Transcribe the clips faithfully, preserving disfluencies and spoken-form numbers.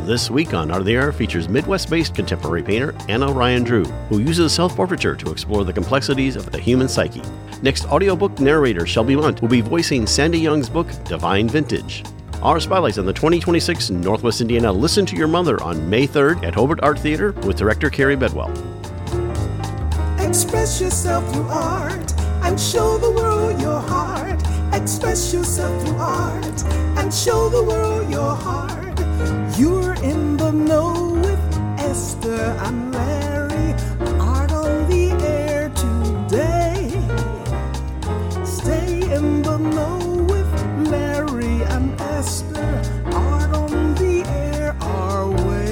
This week on Art of the Air features Midwest-based contemporary painter Anna Ryan Drew, who uses self-portraiture to explore the complexities of the human psyche. Next, audiobook narrator Shelby Munt will be voicing Sandy Young's book, Divine Vintage. Our spotlights on the twenty twenty-six Northwest Indiana Listen to Your Mother on May third at Hobart Art Theater with director Carrie Bedwell. Express yourself through art and show the world your heart. Express yourself through art and show the world your heart. You're in the know with Esther and Larry. Art on the air today. Stay in the know with Larry and Esther. Art on the air our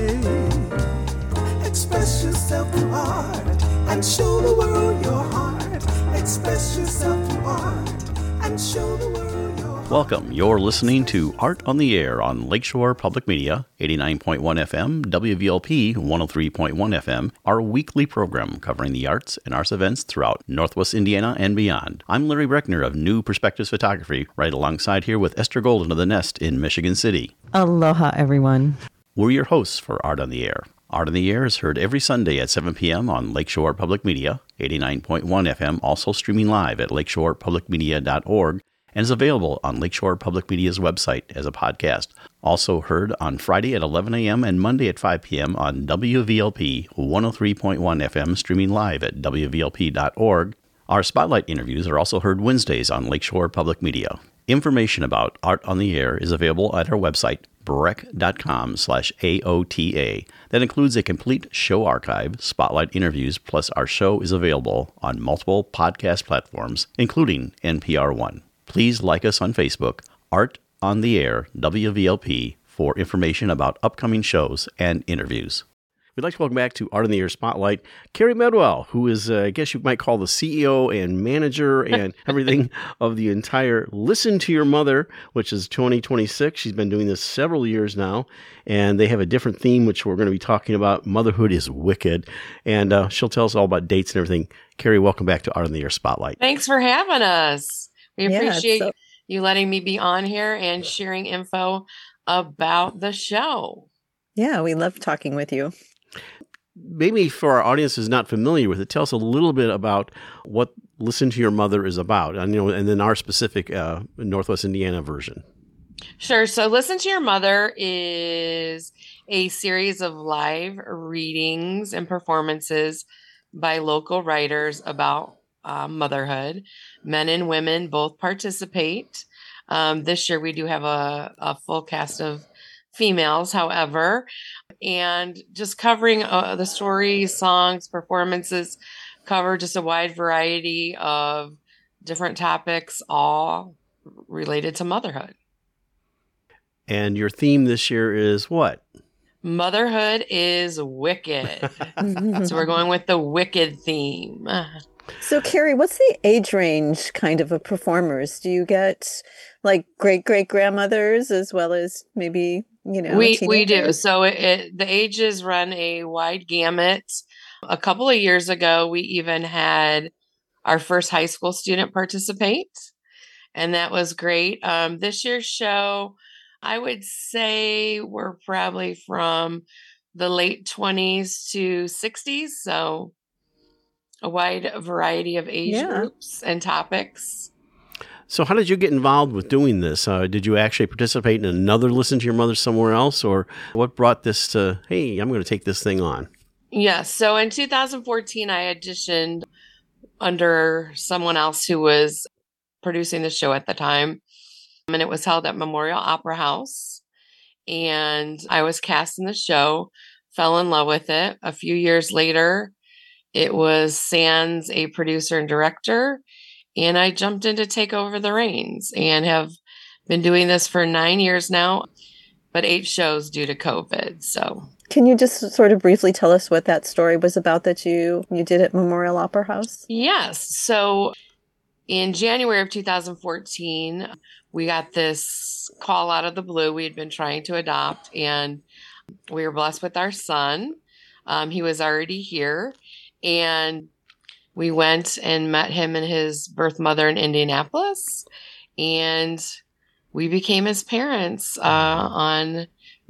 way. Express yourself through art and show the world your heart. Express yourself through art and show the world your heart. Welcome. You're listening to Art on the Air on Lakeshore Public Media, eighty-nine point one F M, W V L P one oh three point one F M, our weekly program covering the arts and arts events throughout Northwest Indiana and beyond. I'm Larry Breckner of New Perspectives Photography, right alongside here with Esther Golden of The Nest in Michigan City. Aloha, everyone. We're your hosts for Art on the Air. Art on the Air is heard every Sunday at seven p.m. on Lakeshore Public Media, eighty-nine point one F M, also streaming live at lakeshore public media dot org, and is available on Lakeshore Public Media's website as a podcast. Also heard on Friday at eleven a.m. and Monday at five p.m. on W V L P one oh three point one F M, streaming live at w v l p dot org. Our Spotlight interviews are also heard Wednesdays on Lakeshore Public Media. Information about Art on the Air is available at our website, breck.com slash AOTA. That includes a complete show archive, spotlight interviews, plus our show is available on multiple podcast platforms, including N P R One. Please like us on Facebook, Art on the Air, W V L P, for information about upcoming shows and interviews. We'd like to welcome back to Art on the Air Spotlight, Carrie Bedwell, who is, uh, I guess you might call the C E O and manager and everything of the entire Listen to Your Mother, which is twenty twenty-six. She's been doing this several years now, and they have a different theme, which we're going to be talking about. Motherhood is Wicked, and uh, she'll tell us all about dates and everything. Carrie, welcome back to Art on the Air Spotlight. Thanks for having us. We Yeah, appreciate so- you letting me be on here and sharing info about the show. Yeah, we love talking with you. Maybe for our audience who's not familiar with it, tell us a little bit about what Listen to Your Mother is about, and, you know, and then our specific uh, Northwest Indiana version. Sure. So Listen to Your Mother is a series of live readings and performances by local writers about uh, motherhood. Men and women both participate. Um, this year we do have a, a full cast of females, however, and just covering uh, the stories, songs, performances, cover just a wide variety of different topics, all related to motherhood. And your theme this year is what? Motherhood is wicked. So we're going with the wicked theme. So, Carrie, what's the age range kind of of performers? Do you get like great great grandmothers as well as maybe, you know, we we do. teenagers? So it, it, the ages run a wide gamut. A couple of years ago, we even had our first high school student participate, and that was great. Um, this year's show, I would say we're probably from the late twenties to sixties. So a wide variety of age Yeah. groups and topics. So how did you get involved with doing this? Uh, did you actually participate in another Listen to Your Mother somewhere else? Or what brought this to, hey, I'm going to take this thing on? Yes. So in two thousand fourteen, I auditioned under someone else who was producing the show at the time. And it was held at Memorial Opera House. And I was cast in the show, fell in love with it. A few years later, it was Sans, a producer and director. And I jumped in to take over the reins and have been doing this for nine years now, but eight shows due to COVID. So Can you just sort of briefly tell us what that story was about that you, you did at Memorial Opera House? yes. So in January of two thousand fourteen, we got this call out of the blue. We had been trying to adopt, and we were blessed with our son. Um, he was already here, and we went and met him and his birth mother in Indianapolis, and we became his parents uh, on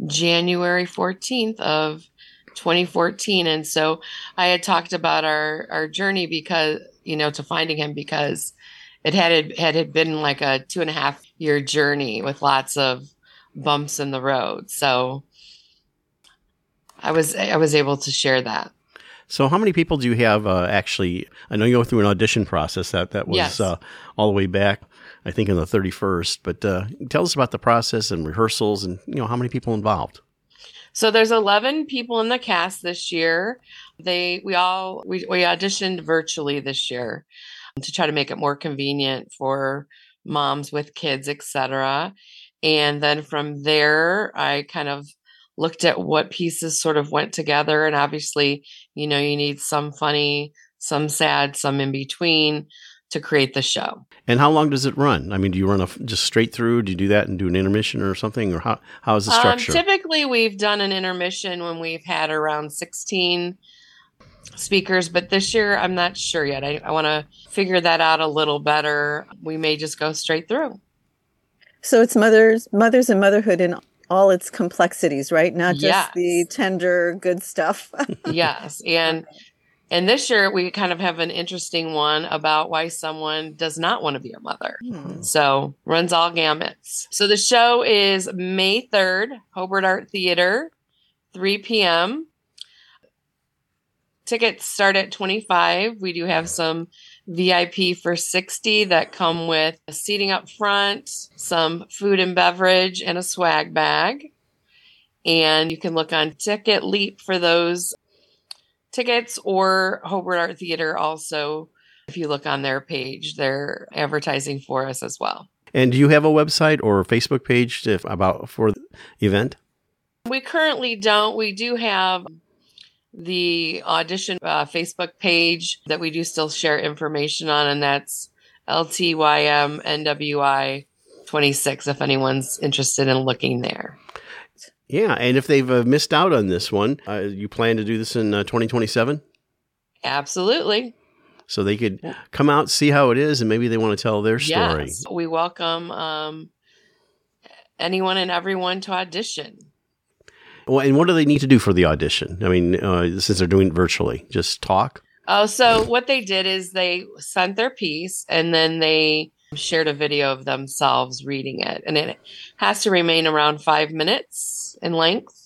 January fourteenth of twenty fourteen. And so I had talked about our, our journey because, you know, to finding him, because it had, had had been like a two and a half year journey with lots of bumps in the road. So I was, I was able to share that. So how many people do you have uh, actually? I know you go through an audition process that, that was Yes. uh, all the way back, I think, on the thirty-first. But uh, tell us about the process and rehearsals and, you know, how many people involved? So there's eleven people in the cast this year. They, we all, we, we auditioned virtually this year to try to make it more convenient for moms with kids, et cetera. And then from there, I kind of looked at what pieces sort of went together. And obviously, you know, you need some funny, some sad, some in between to create the show. And how long does it run? I mean, do you run a, just straight through? Do you do that and do an intermission or something? Or how, how is the structure? Um, typically, we've done an intermission when we've had around sixteen speakers, but this year, I'm not sure yet. I, I want to figure that out a little better. We may just go straight through. So it's mothers, mothers and motherhood in all its complexities, right? Not just Yes. the tender, good stuff. Yes. And and this year we kind of have an interesting one about why someone does not want to be a mother. Hmm. So runs all gamuts. So the show is May third, Hobart Art Theater, three p.m. Tickets start at twenty-five. We do have some V I P for sixty that come with seating up front, some food and beverage, and a swag bag. And you can look on Ticket Leap for those tickets, or Hobart Art Theater also. If you look on their page, they're advertising for us as well. And do you have a website or a Facebook page to, about for the event? We currently don't. We do have the audition uh, Facebook page that we do still share information on, and that's L T Y M N W I twenty-six if anyone's interested in looking there. Yeah, and if they've uh, missed out on this one, uh, you plan to do this in uh, twenty twenty-seven? Absolutely. So they could come out, see how it is, and maybe they want to tell their story. Yes, we welcome um, anyone and everyone to audition. Well, and what do they need to do for the audition? I mean, uh, since they're doing it virtually, just talk? Oh, so what they did is they sent their piece and then they shared a video of themselves reading it. And it has to remain around five minutes in length.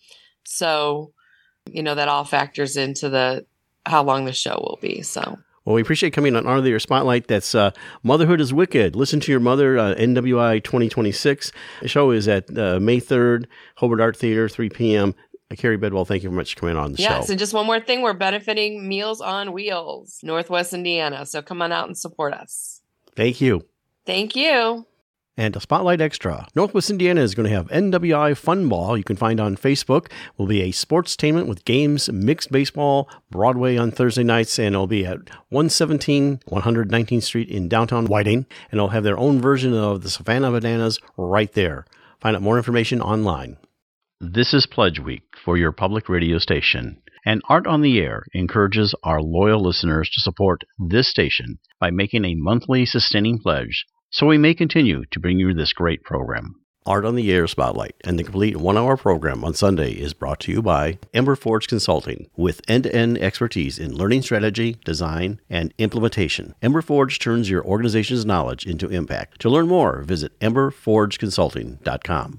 So, you know, that all factors into the how long the show will be. So. Well, we appreciate coming on Art of the Year Spotlight. That's uh, Motherhood is Wicked. Listen to Your Mother, uh, N W I twenty twenty-six. The show is at uh, May third, Hobart Art Theater, three p.m. Uh, Carrie Bedwell, thank you very much for coming on the yes, show. Yes, and just one more thing. We're benefiting Meals on Wheels, Northwest Indiana. So come on out and support us. Thank you. Thank you. And a Spotlight Extra. Northwest Indiana is going to have N W I Fun Ball. You can find on Facebook. Will be a sportstainment with games, mixed baseball, Broadway on Thursday nights, and it'll be at one seventeen one nineteenth Street in downtown Whiting. And they'll have their own version of the Savannah Bananas right there. Find out more information online. This is Pledge Week for your public radio station. And Art on the Air encourages our loyal listeners to support this station by making a monthly sustaining pledge, so we may continue to bring you this great program. Art on the Air Spotlight and the complete one-hour program on Sunday is brought to you by Ember Forge Consulting, with end-to-end expertise in learning strategy, design, and implementation. Ember Forge turns your organization's knowledge into impact. To learn more, visit ember forge consulting dot com.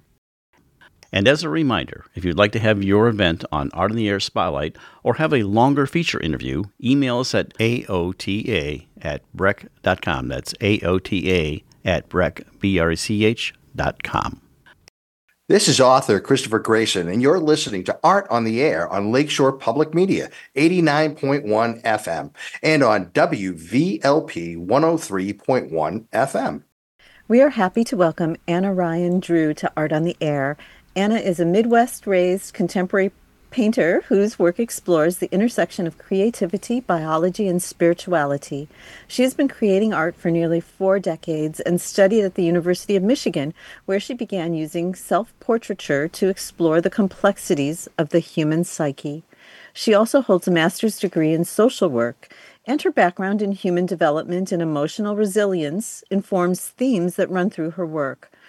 And as a reminder, if you'd like to have your event on Art on the Air Spotlight or have a longer feature interview, email us at A O T A at brec dot com. That's A O T A at brec, B R E C H dot com. This is author Christopher Grayson, and you're listening to Art on the Air on Lakeshore Public Media, eighty-nine point one F M, and on W V L P one oh three point one F M. We are happy to welcome Anna Ryan Drew to Art on the Air. Anna is a Midwest-raised contemporary painter whose work explores the intersection of creativity, biology, and spirituality. She has been creating art for nearly four decades and studied at the University of Michigan, where she began using self-portraiture to explore the complexities of the human psyche. She also holds a master's degree in social work, and her background in human development and emotional resilience informs themes that run through her work.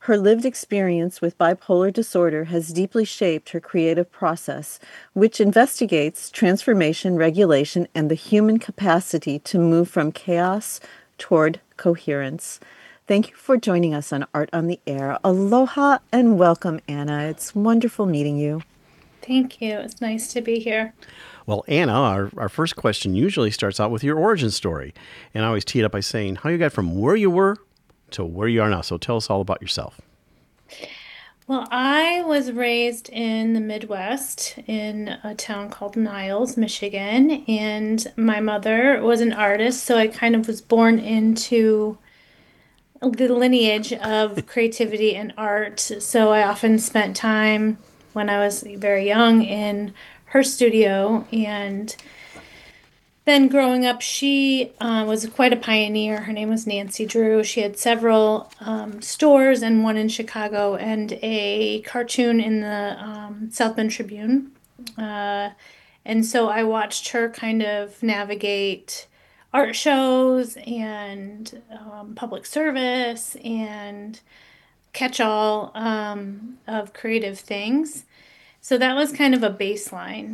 Her lived experience with bipolar disorder has deeply shaped her creative process, which investigates transformation, regulation, and the human capacity to move from chaos toward coherence. Thank you for joining us on Art on the Air. Aloha and welcome, Anna. It's wonderful meeting you. Thank you. It's nice to be here. Well, Anna, our, our first question usually starts out with your origin story. And I always tee it up by saying how you got from where you were to where you are now. So tell us all about yourself. Well, I was raised in the Midwest in a town called Niles, Michigan, and my mother was an artist, so I kind of was born into the lineage of creativity and art. So I often spent time when I was very young in her studio, and then growing up, she uh, was quite a pioneer. Her name was Nancy Drew. She had several um, stores, and one in Chicago, and a cartoon in the um, South Bend Tribune. Uh, and so I watched her kind of navigate art shows and um, public service and catch-all um, of creative things. So that was kind of a baseline.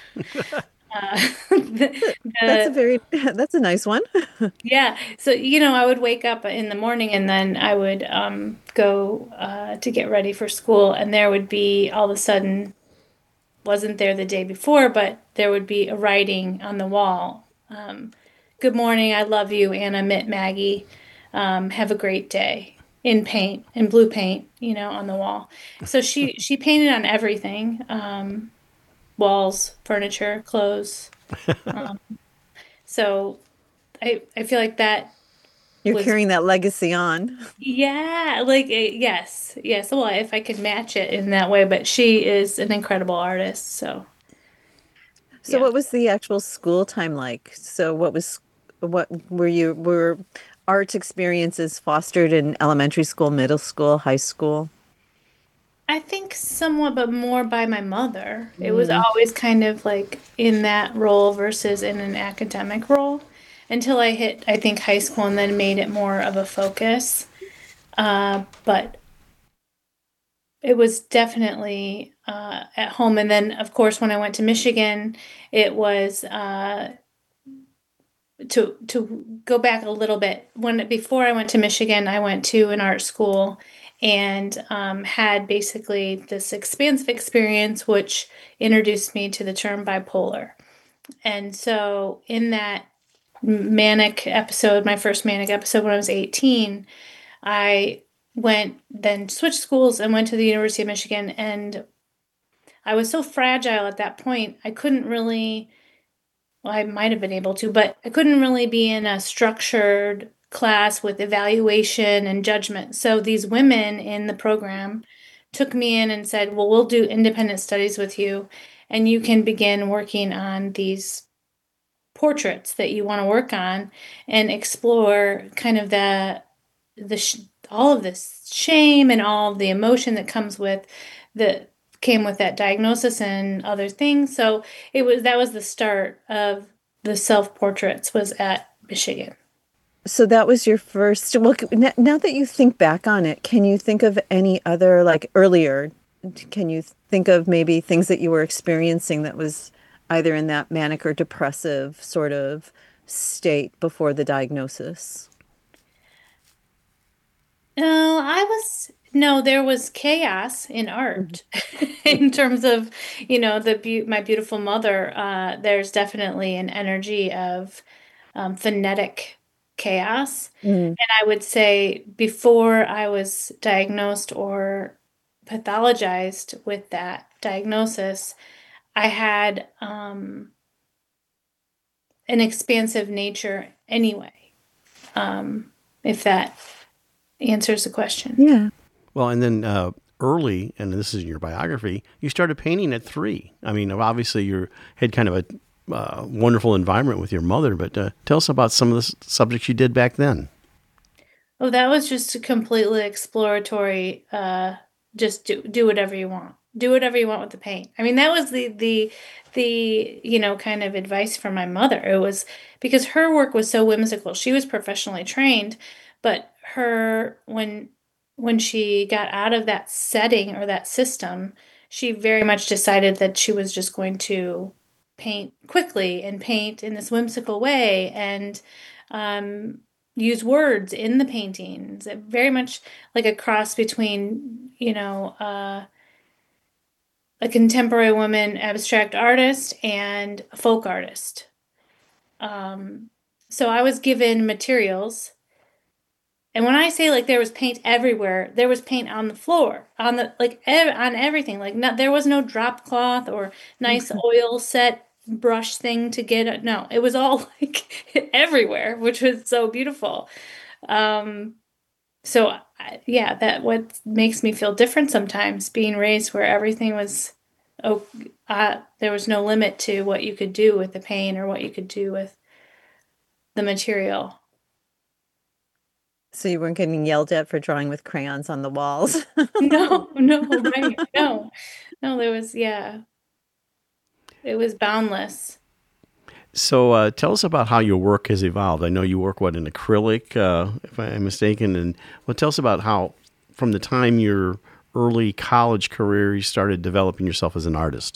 Uh, the, That's a the, very, that's a nice one. yeah. So, you know, I would wake up in the morning and then I would um, go uh, to get ready for school, and there would be all of a sudden, wasn't there the day before, but there would be a writing on the wall. Um, Good morning. I love you, Anna, Mitt, Maggie. Um, have a great day, in paint, in blue paint, you know, on the wall. So she, she painted on everything. Um, walls, furniture, clothes. Um, so I I feel like that You're was, carrying that legacy on. yeah, like it, yes, yes. Well, if I could match it in that way, but she is an incredible artist. So, So yeah. what was the actual school time like? So what was, what were you, were art experiences fostered in elementary school, middle school, high school? I think somewhat, but more by my mother. It was always kind of like in that role versus in an academic role until I hit, I think, high school, and then made it more of a focus. Uh, but it was definitely uh, at home. And then, of course, when I went to Michigan, it was uh, to to go back a little bit. When before I went to Michigan, I went to an art school and um, had basically this expansive experience, which introduced me to the term bipolar. And so, in that manic episode, my first manic episode when I was eighteen, I went then switched schools and went to the University of Michigan, and I was so fragile at that point, I couldn't really, well, I might have been able to, but I couldn't really be in a structured class with evaluation and judgment. So these women in the program took me in and said, well, we'll do independent studies with you, and you can begin working on these portraits that you want to work on and explore kind of the the sh- all of this shame and all of the emotion that comes with the came with that diagnosis and other things. So it was that was the start of the self portraits was at Michigan. So that was your first, well, n- now that you think back on it, can you think of any other, like earlier, can you think of maybe things that you were experiencing that was either in that manic or depressive sort of state before the diagnosis? No, I was no, there was chaos in art in terms of, you know, the beau- my beautiful mother. Uh, there's definitely an energy of um, phonetic chaos. Mm. And I would say before I was diagnosed or pathologized with that diagnosis, I had um, an expansive nature anyway, um, if that answers the question. Yeah. Well, and then uh, early, and this is in your biography, you started painting at three. I mean, obviously you had kind of a uh, wonderful environment with your mother, but uh, tell us about some of the s- subjects you did back then. Oh, that was just a completely exploratory, uh, just do, do whatever you want. Do whatever you want with the paint. I mean, that was the, the, the, you know, kind of advice from my mother. It was because her work was so whimsical. She was professionally trained, but her, when when she got out of that setting or that system, she very much decided that she was just going to paint quickly and paint in this whimsical way and um, use words in the paintings. Very much like a cross between, you know, uh, a contemporary woman abstract artist and a folk artist. Um, so I was given materials. And when I say like there was paint everywhere, there was paint on the floor, on the like ev- on everything. Like not, there was no drop cloth or nice oil set brush thing to get it. No, it was all like everywhere, which was so beautiful. Um, so I, yeah, that what makes me feel different sometimes, being raised where everything was, oh, uh, there was no limit to what you could do with the paint or what you could do with the material. So you weren't getting yelled at for drawing with crayons on the walls? No, no, right. No, no, there was, yeah, it was boundless. So uh, tell us about how your work has evolved. I know you work, what, in acrylic, uh, if I'm mistaken. And well, tell us about how, from the time your early college career, you started developing yourself as an artist.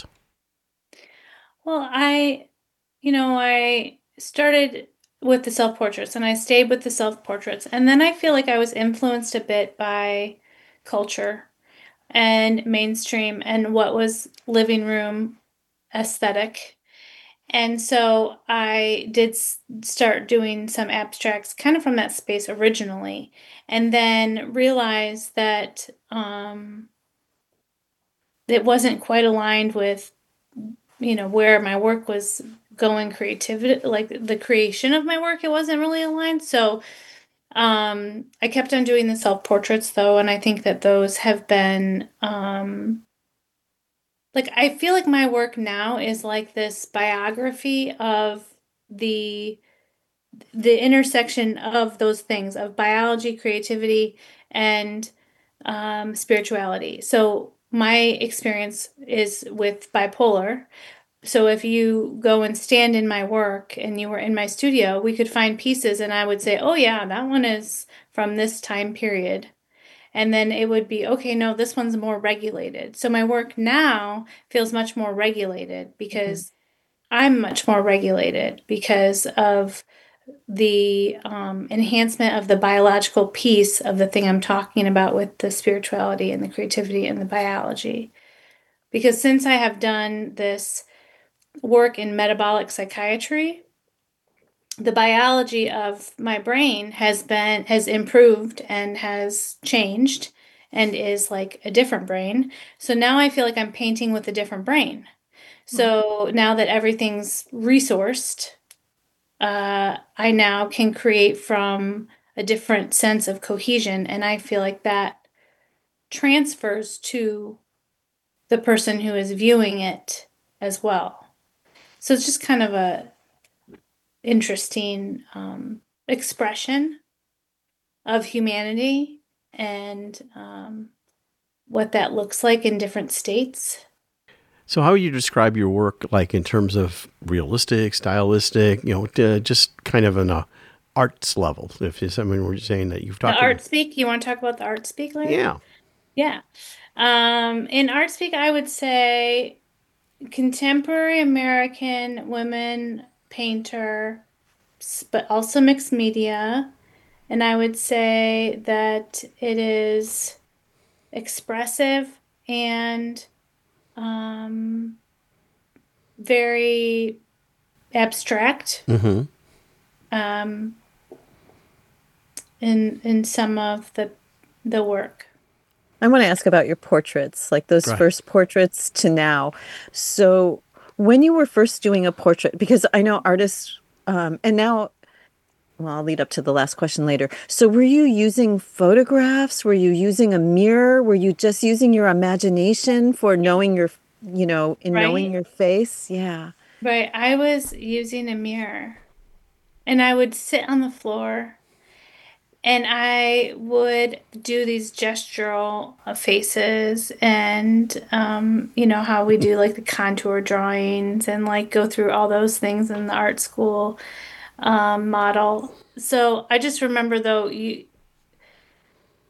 Well, I, you know, I started with the self-portraits and I stayed with the self-portraits. And then I feel like I was influenced a bit by culture and mainstream and what was living room aesthetic. And so I did s- start doing some abstracts kind of from that space originally, and then realized that um, it wasn't quite aligned with, you know, where my work was going creativity, like the creation of my work, it wasn't really aligned. So um, I kept on doing the self-portraits though, and I think that those have been um, like I feel like my work now is like this biography of the the intersection of those things of biology, creativity, and um, spirituality. So my experience is with bipolar. So if you go and stand in my work and you were in my studio, we could find pieces and I would say, oh yeah, that one is from this time period. And then it would be, okay, no, this one's more regulated. So my work now feels much more regulated because I'm much more regulated because of the um, enhancement of the biological piece of the thing I'm talking about with the spirituality and the creativity and the biology. Because since I have done this work in metabolic psychiatry, the biology of my brain has been has improved and has changed and is like a different brain. So now I feel like I'm painting with a different brain. So now that everything's resourced, uh, I now can create from a different sense of cohesion, and I feel like that transfers to the person who is viewing it as well. So it's just kind of a interesting um, expression of humanity and um, what that looks like in different states. So how would you describe your work, like in terms of realistic, stylistic, you know, to just kind of an uh, arts level? If it's, I mean, we're saying that you've The talked art about, speak, you want to talk about the art speak, Larry? yeah. Yeah. Um, in art speak, I would say contemporary American women painter, s- but also mixed media. And I would say that it is expressive and um, very abstract Mm-hmm. um, in in some of the the work. I want to ask about your portraits, like those Right. first portraits to now. So, when you were first doing a portrait, because I know artists, um, and now, well, I'll lead up to the last question later. So, were you using photographs? Were you using a mirror? Were you just using your imagination for knowing your, you know, in knowing Right? your face? Yeah. Right. I was using a mirror and I would sit on the floor and I would do these gestural uh, faces and, um, you know, how we do like the contour drawings and like go through all those things in the art school um, model. So I just remember though, you,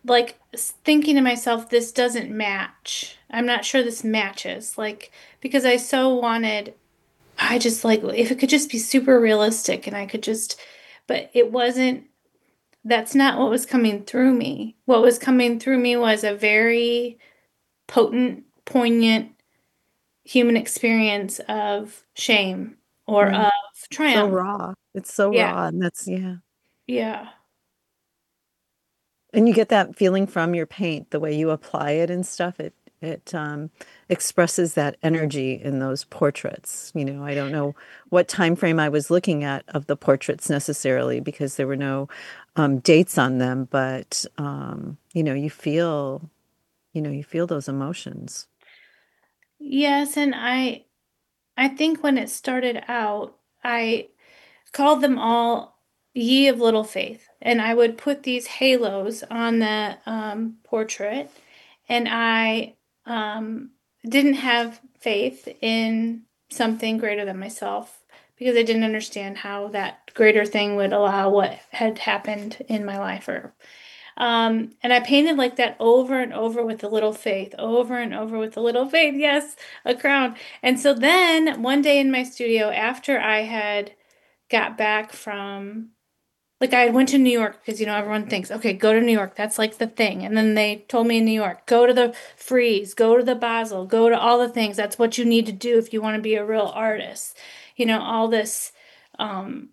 like thinking to myself, this doesn't match. I'm not sure this matches. Like, because I so wanted, I just like, if it could just be super realistic and I could just, but it wasn't, that's not what was coming through me. What was coming through me was a very potent, poignant human experience of shame or Right. of So triumph. raw. It's so Yeah. raw. And that's, yeah. Yeah. And you get that feeling from your paint, the way you apply it and stuff. It it um, expresses that energy in those portraits. You know, I don't know what time frame I was looking at of the portraits necessarily because there were no um, dates on them, but um, you know, you feel, you know, you feel those emotions. Yes, and I I think when it started out, I called them all Ye of Little Faith. And I would put these halos on the um, portrait, and I um, didn't have faith in something greater than myself because I didn't understand how that greater thing would allow what had happened in my life. Or um, and I painted like that over and over with the little faith, over and over with the little faith. Yes, a crown. And so then one day in my studio, after I had got back from, like, I went to New York because, you know, everyone thinks, okay, go to New York. That's like the thing. And then they told me in New York, go to the Frieze, go to the Basel, go to all the things. That's what you need to do if you want to be a real artist. You know, all this, um,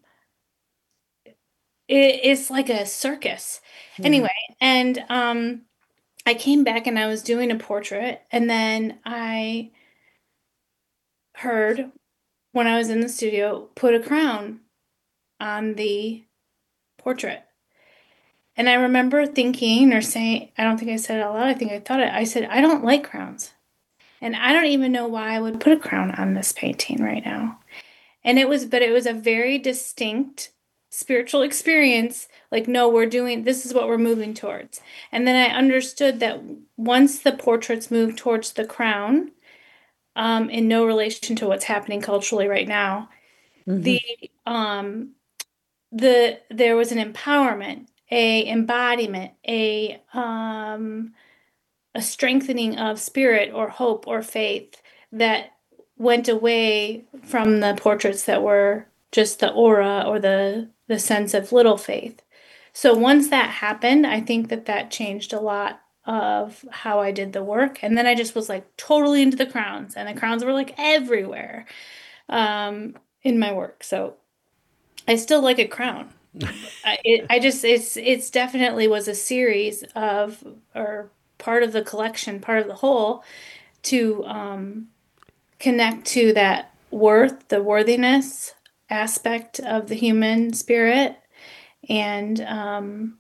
it, it's like a circus. Yeah. Anyway, and um, I came back and I was doing a portrait, and then I heard when I was in the studio, put a crown on the portrait. And I remember thinking or saying, I don't think I said it out loud. I think I thought it. I said, I don't like crowns. And I don't even know why I would put a crown on this painting right now. And it was, but it was a very distinct spiritual experience. Like, no, we're doing, this is what we're moving towards. And then I understood that once the portraits moved towards the crown, um, in no relation to what's happening culturally right now, Mhm. the, um, the, there was an empowerment, a embodiment, a, um, a strengthening of spirit or hope or faith that went away from the portraits that were just the aura or the the sense of little faith. So once that happened, I think that that changed a lot of how I did the work. And then I just was like totally into the crowns, and the crowns were like everywhere um, in my work. So I still like a crown. I, it, I just it's it's definitely was a series of, or part of the collection, part of the whole, to um, connect to that worth, the worthiness aspect of the human spirit. And um,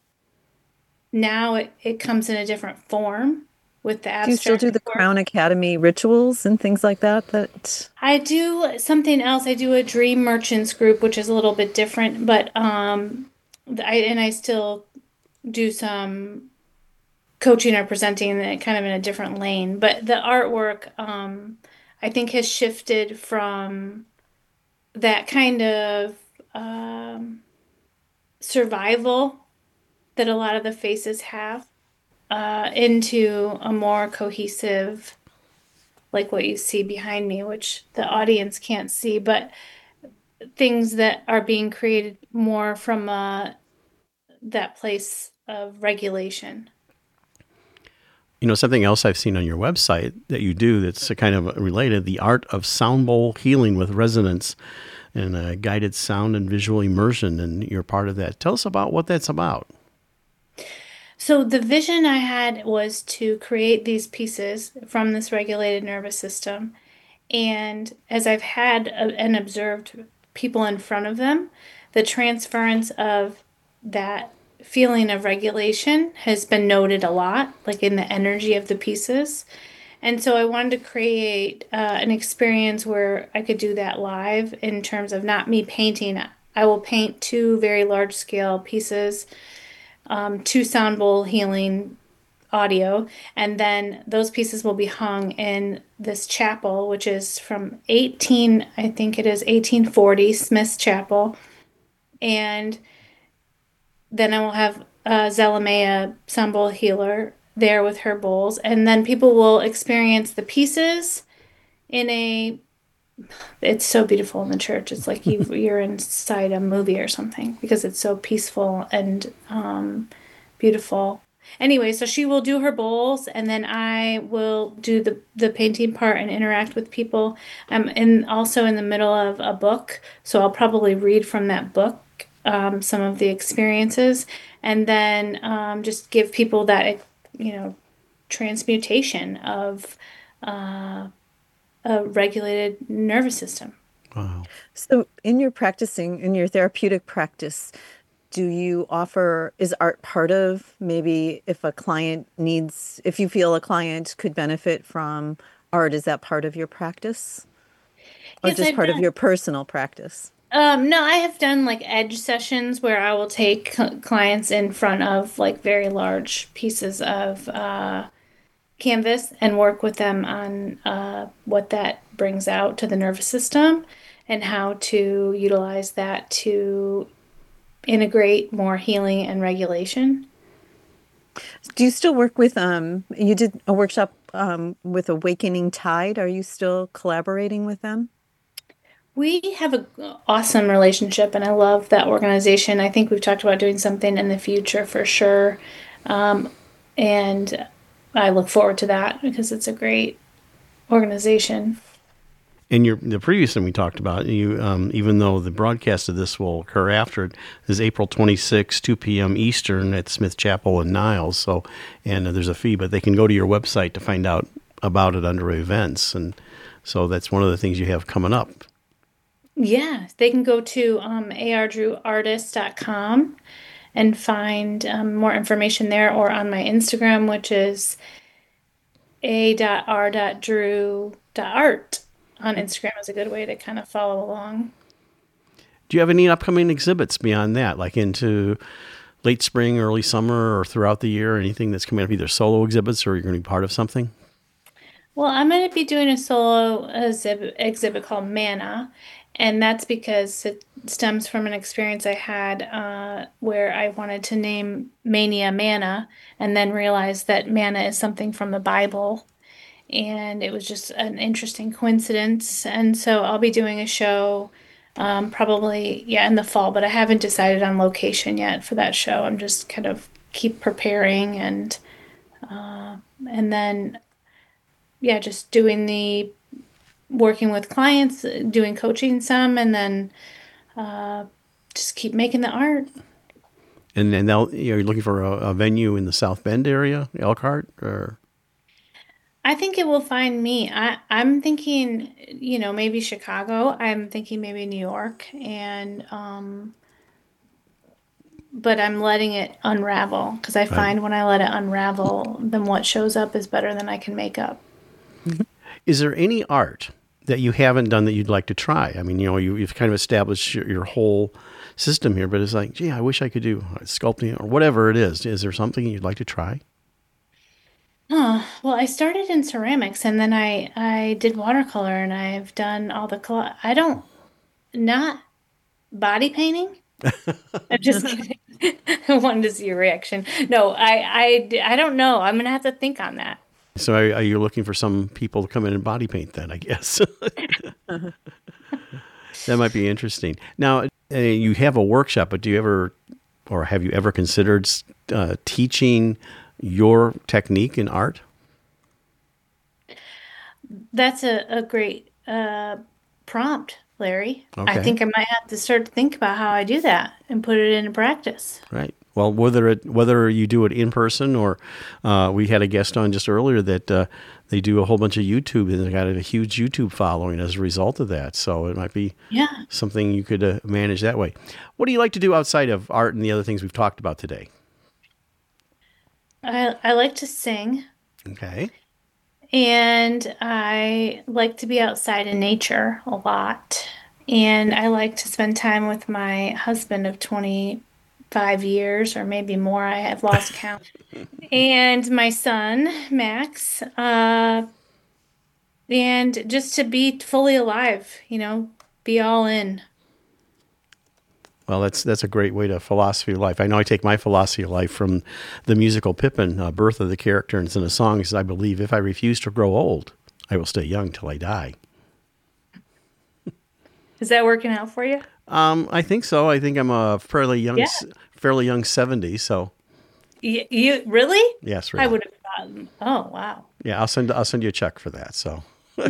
now it, it comes in a different form with the Do you still abstract do the work. Crown Academy rituals and things like that? That I do something else. I do a Dream Merchants group, which is a little bit different, but um, I and I still do some coaching or presenting in kind of in a different lane. But the artwork, um, I think, has shifted from that kind of um, survival that a lot of the faces have uh, into a more cohesive, like what you see behind me, which the audience can't see, but things that are being created more from uh, that place of regulation. You know, something else I've seen on your website that you do that's kind of related, the art of sound bowl healing with resonance and a guided sound and visual immersion, and you're part of that. Tell us about what that's about. So the vision I had was to create these pieces from this regulated nervous system. And as I've had a, and observed people in front of them, the transference of that feeling of regulation has been noted a lot, like in the energy of the pieces. And so I wanted to create uh, an experience where I could do that live in terms of not me painting. I will paint two very large scale pieces, um, two sound bowl healing audio, and then those pieces will be hung in this chapel, which is from eighteen, I think it is eighteen forty, Smith's Chapel. And then I will have uh, Zelamea Sunbowl healer there with her bowls, and then people will experience the pieces in a. It's so beautiful in the church. It's like you you're inside a movie or something because it's so peaceful and um, beautiful. Anyway, so she will do her bowls, and then I will do the the painting part and interact with people. I'm in also in the middle of a book, so I'll probably read from that book um, some of the experiences, and then um, just give people that you know transmutation of uh, a regulated nervous system. Wow. So, in your practicing, in your therapeutic practice, do you offer, is art part of maybe if a client needs, if you feel a client could benefit from art, is that part of your practice? Or Yes, just I've part of done. your personal practice? Um, no, I have done like edge sessions where I will take cl- clients in front of like very large pieces of uh, canvas and work with them on uh, what that brings out to the nervous system and how to utilize that to integrate more healing and regulation. Do you still work with, um, you did a workshop um, with Awakening Tide. Are you still collaborating with them? We have an awesome relationship, and I love that organization. I think we've talked about doing something in the future for sure. Um, and I look forward to that because it's a great organization. In your the previous thing we talked about, you um, even though the broadcast of this will occur after it, is April twenty-sixth, two p.m. Eastern at Smith Chapel in Niles. So, and uh, there's a fee, but they can go to your website to find out about it under events, and so that's one of the things you have coming up. Yeah, they can go to um, a r drew artist dot com and find um, more information there, or on my Instagram, which is a dot r dot drew dot art. On Instagram is a good way to kind of follow along. Do you have any upcoming exhibits beyond that, like into late spring, early summer, or throughout the year? Anything that's coming up, either solo exhibits or you're going to be part of something? Well, I'm going to be doing a solo exhibit, exhibit called Mana, and that's because it stems from an experience I had uh, where I wanted to name Mania Mana, and then realized that mana is something from the Bible, and it was just an interesting coincidence. And so I'll be doing a show um, probably, yeah, in the fall, but I haven't decided on location yet for that show. I'm just kind of keep preparing and uh, and then yeah, just doing the working with clients, doing coaching some, and then uh, just keep making the art. And and they'll, you're looking for a, a venue in the South Bend area, Elkhart, or I think it will find me. I, I'm thinking, you know, maybe Chicago. I'm thinking maybe New York, and um, but I'm letting it unravel because I right. find when I let it unravel, then what shows up is better than I can make up. Is there any art that you haven't done that you'd like to try? I mean, you know, you, you've kind of established your, your whole system here, but it's like, gee, I wish I could do sculpting or whatever it is. Is there something you'd like to try? Huh. Well, I started in ceramics and then I I did watercolor and I've done all the color. I don't not body painting. I'm just kidding. I wanted to see your reaction. No, I I I don't know. I'm gonna have to think on that. So are, are you looking for some people to come in and body paint then, I guess? That might be interesting. Now, uh, you have a workshop, but do you ever, or have you ever considered uh, teaching your technique in art? That's a, a great uh, prompt, Larry. I Okay. think I might have to start to think about how I do that and put it into practice. Right. Well, whether it whether you do it in person or uh, we had a guest on just earlier that uh, they do a whole bunch of YouTube and they got a huge YouTube following as a result of that. So it might be Yeah. something you could uh, manage that way. What do you like to do outside of art and the other things we've talked about today? I I like to sing Okay. and I like to be outside in nature a lot. And I like to spend time with my husband of twenty-five years or maybe more. I have lost count. And my son, Max, uh, and just to be fully alive, you know, be all in. Well, that's that's a great way to philosophy of life. I know I take my philosophy of life from the musical Pippin, uh, birth of the character, and it's in the songs. I believe if I refuse to grow old, I will stay young till I die. Is that working out for you? Um, I think so. I think I'm a fairly young, Yeah. s- fairly young seventy. So You, you really? yes, really. I would have gotten. Oh wow. Yeah, I'll send I'll send you a check for that. So.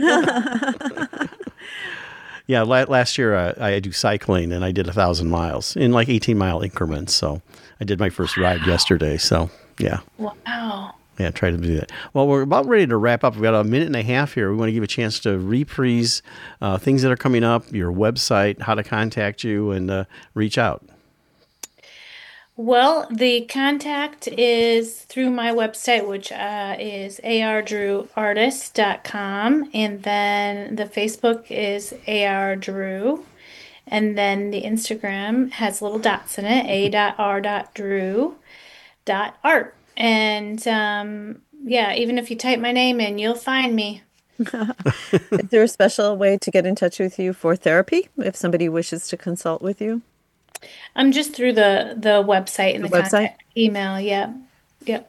Yeah, la- last year uh, I do cycling and I did a thousand miles in like eighteen mile increments. So I did my first ride yesterday. So yeah, Wow. yeah, try to do that. Well, we're about ready to wrap up. We've got a minute and a half here. We want to give a chance to reprise uh, things that are coming up, your website, how to contact you, and uh, reach out. Well, the contact is through my website, which uh, is a r drew artist dot com. And then the Facebook is ardrew. And then the Instagram has little dots in it, a.r.drew.art. And um, yeah, even if you type my name in, you'll find me. Is there a special way to get in touch with you for therapy if somebody wishes to consult with you? I'm just through the, the website and The the, website? contact email. Yeah. Yep.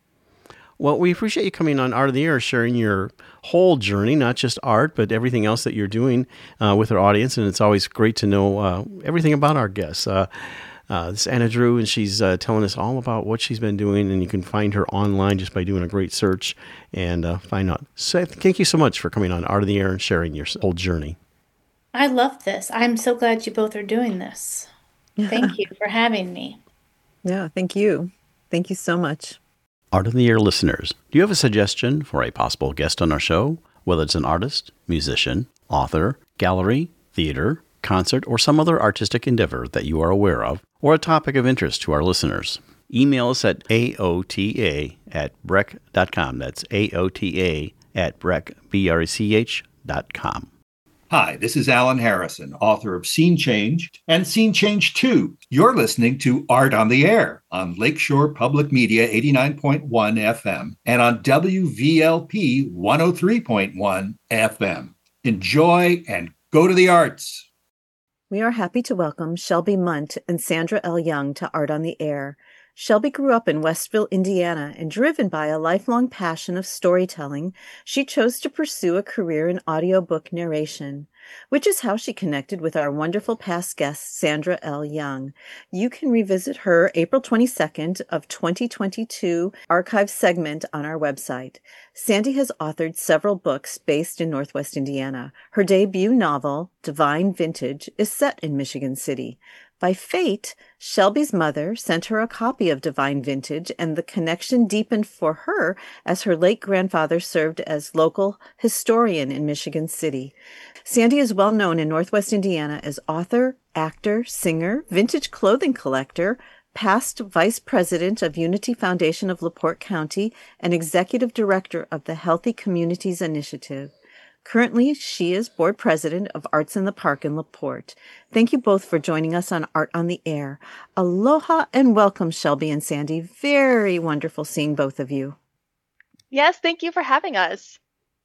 Well, we appreciate you coming on Art of the Air, sharing your whole journey, not just art, but everything else that you're doing uh, with our audience. And it's always great to know uh, everything about our guests. Uh, uh, this is Anna Drew, and she's uh, telling us all about what she's been doing. And you can find her online just by doing a great search and uh, find out. So thank you so much for coming on Art of the Air and sharing your whole journey. I love this. I'm so glad you both are doing this. Thank you for having me. Yeah, thank you. Thank you so much. Art of the Air listeners, do you have a suggestion for a possible guest on our show? Whether it's an artist, musician, author, gallery, theater, concert, or some other artistic endeavor that you are aware of, or a topic of interest to our listeners. Email us at A O T A at brec dot com. That's A O T A at brec, B R E C H dot com. Hi, this is Alan Harrison, author of Scene Change and Scene Change two. You're listening to Art on the Air on Lakeshore Public Media eighty-nine point one F M and on W V L P one oh three point one F M. Enjoy and go to the arts. We are happy to welcome Shelby Munt and Sandra L. Young to Art on the Air. Shelby grew up in Westville, Indiana, and driven by a lifelong passion of storytelling, she chose to pursue a career in audiobook narration, which is how she connected with our wonderful past guest, Sandra L. Young. You can revisit her April twenty-second of twenty twenty-two archive segment on our website. Sandy has authored several books based in Northwest Indiana. Her debut novel, Divine Vintage, is set in Michigan City. By fate, Shelby's mother sent her a copy of Divine Vintage, and the connection deepened for her as her late grandfather served as local historian in Michigan City. Sandy is well known in Northwest Indiana as author, actor, singer, vintage clothing collector, past vice president of Unity Foundation of LaPorte County, and executive director of the Healthy Communities Initiative. Currently, she is board president of Arts in the Park in LaPorte. Thank you both for joining us on Art on the Air. Aloha and welcome, Shelby and Sandy. Very wonderful seeing both of you. Yes, thank you for having us.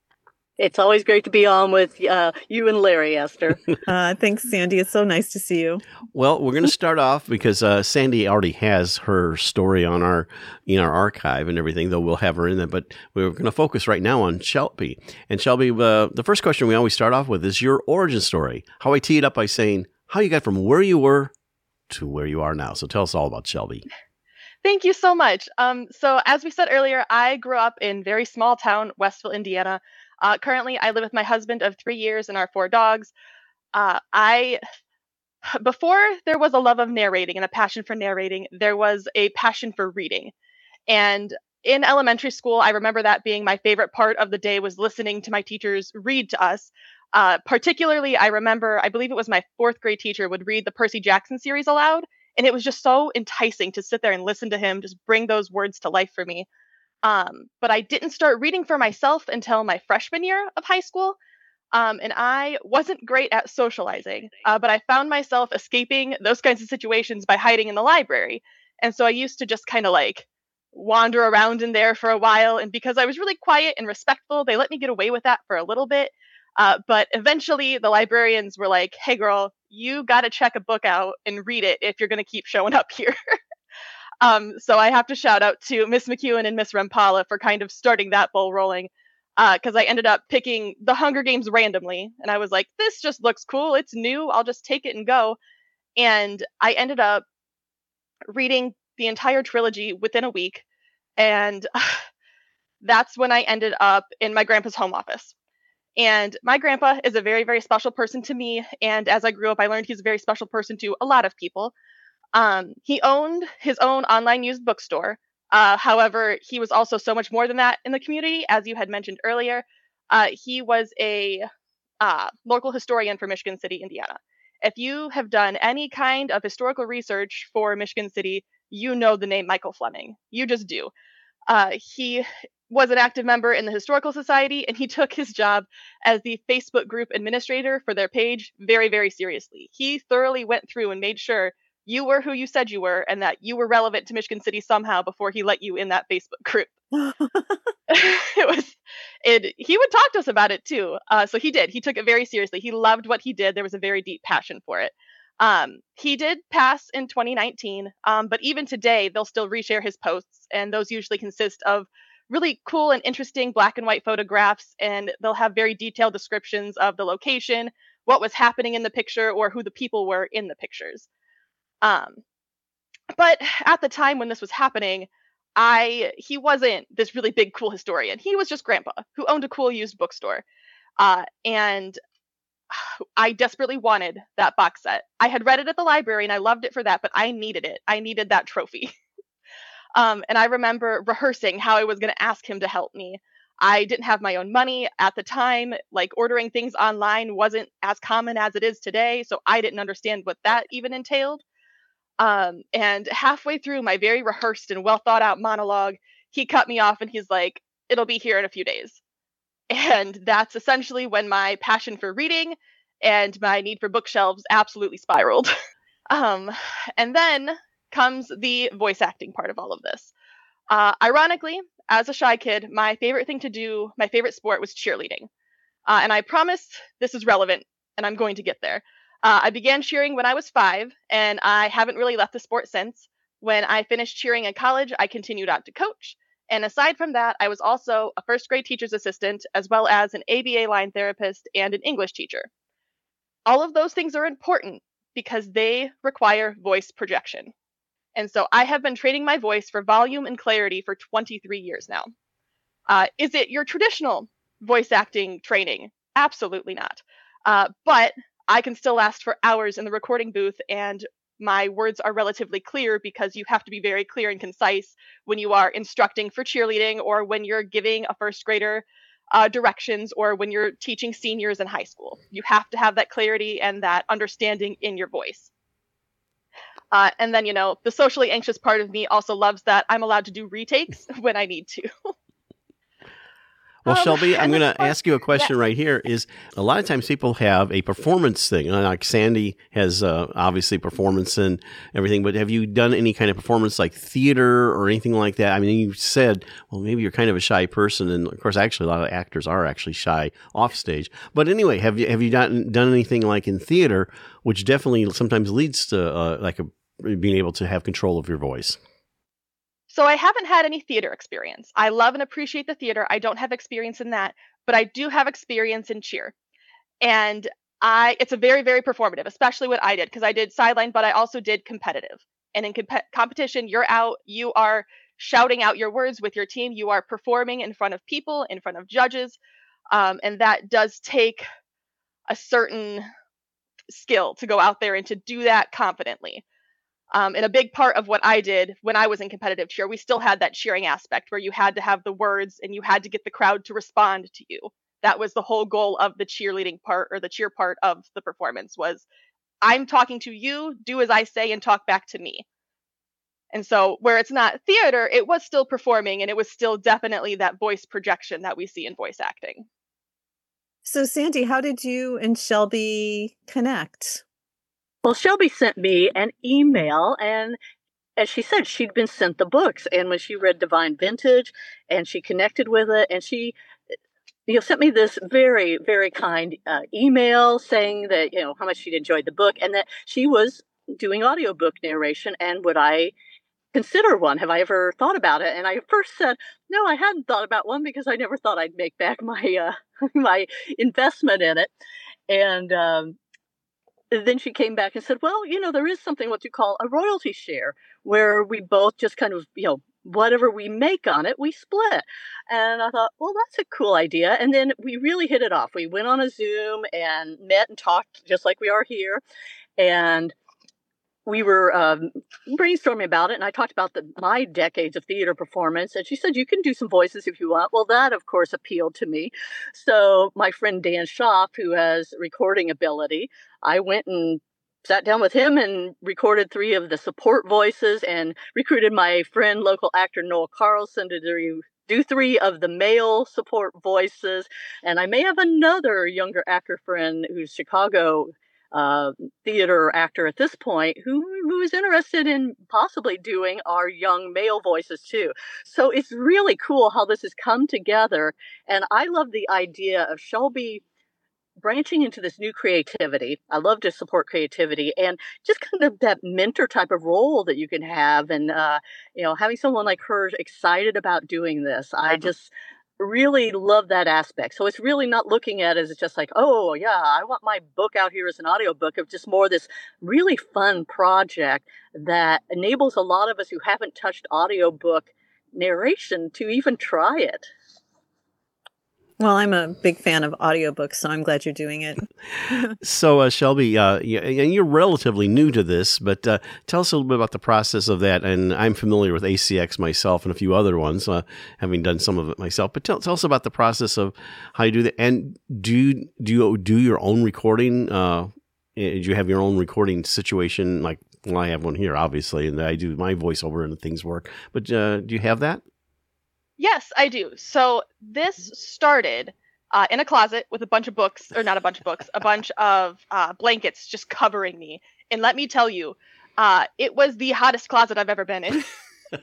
It's always great to be on with uh, you and Larry, Esther. Uh, thanks, Sandy. It's so nice to see you. Well, we're going to start off because uh, Sandy already has her story on our in our archive and everything, though we'll have her in there. But we're going to focus right now on Shelby. And Shelby, uh, the first question we always start off with is your origin story. How I tee it up by saying how you got from where you were to where you are now. So tell us all about Shelby. Thank you so much. Um, so as we said earlier, I grew up in very small town, Westville, Indiana. Uh, currently, I live with my husband of three years and our four dogs. Uh, I, before there was a love of narrating and a passion for narrating, there was a passion for reading. And in elementary school, I remember that being my favorite part of the day was listening to my teachers read to us. Uh, particularly, I remember, I believe it was my fourth grade teacher would read the Percy Jackson series aloud. And it was just so enticing to sit there and listen to him just bring those words to life for me. Um, but I didn't start reading for myself until my freshman year of high school. Um, and I wasn't great at socializing, uh, but I found myself escaping those kinds of situations by hiding in the library. And so I used to just kind of like wander around in there for a while. And because I was really quiet and respectful, they let me get away with that for a little bit. Uh, but eventually the librarians were like, hey, girl, you got to check a book out and read it if you're going to keep showing up here. um, so I have to shout out to Miss McEwen and Miss Rempala for kind of starting that ball rolling. Because uh, I ended up picking The Hunger Games randomly. And I was like, this just looks cool. It's new. I'll just take it and go. And I ended up reading the entire trilogy within a week. And uh, that's when I ended up in my grandpa's home office. And my grandpa is a very, very special person to me. And as I grew up, I learned he's a very special person to a lot of people. Um, he owned his own online used bookstore. Uh, however, he was also so much more than that in the community, as you had mentioned earlier. Uh, he was a uh, local historian for Michigan City, Indiana. If you have done any kind of historical research for Michigan City, you know the name Michael Fleming. You just do. Uh, he was an active member in the Historical Society, and he took his job as the Facebook group administrator for their page very, very seriously. He thoroughly went through and made sure you were who you said you were, and that you were relevant to Michigan City somehow before he let you in that Facebook group. it was, it. He would talk to us about it too. Uh, so he did. He took it very seriously. He loved what he did. There was a very deep passion for it. Um, he did pass in twenty nineteen, um, but even today, they'll still reshare his posts, and those usually consist of really cool and interesting black and white photographs, and they'll have very detailed descriptions of the location, what was happening in the picture, or who the people were in the pictures. Um, but at the time when this was happening, I he wasn't this really big, cool historian. He was just grandpa who owned a cool used bookstore. Uh, and I desperately wanted that box set. I had read it at the library and I loved it for that, but I needed it. I needed that trophy. um, and I remember rehearsing how I was going to ask him to help me. I didn't have my own money at the time. Like, ordering things online wasn't as common as it is today, so I didn't understand what that even entailed. Um, and halfway through my very rehearsed and well thought out monologue, he cut me off and he's like, it'll be here in a few days. And that's essentially when my passion for reading and my need for bookshelves absolutely spiraled. um, and then comes the voice acting part of all of this. Uh, ironically, as a shy kid, my favorite thing to do, my favorite sport was cheerleading. Uh, and I promise this is relevant, and I'm going to get there. Uh, I began cheering when I was five, and I haven't really left the sport since. When I finished cheering in college, I continued on to coach. And aside from that, I was also a first grade teacher's assistant, as well as an A B A line therapist and an English teacher. All of those things are important because they require voice projection. And so I have been training my voice for volume and clarity for twenty-three years now. Uh, is it your traditional voice acting training? Absolutely not. Uh, but I can still last for hours in the recording booth, and my words are relatively clear because you have to be very clear and concise when you are instructing for cheerleading, or when you're giving a first grader uh, directions, or when you're teaching seniors in high school. You have to have that clarity and that understanding in your voice. Uh, and then, you know, the socially anxious part of me also loves that I'm allowed to do retakes when I need to. Well, Um, Shelby, I'm and going this to part- ask you a question yes. right here. Is a lot of times people have a performance thing. Uh, Like Sandy has uh, obviously performance and everything, but have you done any kind of performance like theater or anything like that? I mean, you said, well, maybe you're kind of a shy person, and of course, actually, a lot of actors are actually shy off stage. But anyway, have you have you done done anything like in theater, which definitely sometimes leads to uh, like a, being able to have control of your voice? So I haven't had any theater experience. I love and appreciate the theater. I don't have experience in that, but I do have experience in cheer. And I it's a very, very performative, especially what I did, because I did sideline, but I also did competitive. And in comp- competition, you're out, you are shouting out your words with your team, you are performing in front of people, in front of judges. Um, and that does take a certain skill to go out there and to do that confidently. Um, and a big part of what I did when I was in competitive cheer, we still had that cheering aspect where you had to have the words and you had to get the crowd to respond to you. That was the whole goal of the cheerleading part, or the cheer part of the performance, was I'm talking to you, do as I say, and talk back to me. And so where it's not theater, it was still performing, and it was still definitely that voice projection that we see in voice acting. So, Sandy, how did you and Shelby connect? Well, Shelby sent me an email, and as she said, she'd been sent the books. And when she read Divine Vintage and she connected with it, and she you know, sent me this very, very kind uh, email saying that, you know, how much she'd enjoyed the book and that she was doing audiobook narration and would I consider one? Have I ever thought about it? And I first said, no, I hadn't thought about one because I never thought I'd make back my uh, my investment in it. And um, then she came back and said, well, you know, there is something what you call a royalty share where we both just kind of, you know, whatever we make on it, we split. And I thought, well, that's a cool idea. And then we really hit it off. We went on a Zoom and met and talked just like we are here. And we were um, brainstorming about it, and I talked about the, my decades of theater performance, and she said, you can do some voices if you want. Well, that, of course, appealed to me. So my friend Dan Schaff, who has recording ability, I went and sat down with him and recorded three of the support voices and recruited my friend, local actor Noel Carlson, to do do three of the male support voices. And I may have another younger actor friend who's Chicago Uh, theater actor at this point who who is interested in possibly doing our young male voices too. So it's really cool how this has come together. And I love the idea of Shelby branching into this new creativity. I love to support creativity and just kind of that mentor type of role that you can have. And, uh, you know, having someone like her excited about doing this, I just really love that aspect. So it's really not looking at it as just like, oh yeah, I want my book out here as an audiobook. Of just more this really fun project that enables a lot of us who haven't touched audiobook narration to even try it. Well, I'm a big fan of audiobooks, so I'm glad you're doing it. So, uh, Shelby, uh, you, and you're relatively new to this, but uh, tell us a little bit about the process of that. And I'm familiar with A C X myself and a few other ones, uh, having done some of it myself. But tell, tell us about the process of how you do that. And do you, do you do your own recording? Uh, do you have your own recording situation? Like, well, I have one here, obviously, and I do my voiceover and things work. But uh, do you have that? Yes, I do. So this started uh, in a closet with a bunch of books, or not a bunch of books, a bunch of uh, blankets just covering me. And let me tell you, uh, it was the hottest closet I've ever been in.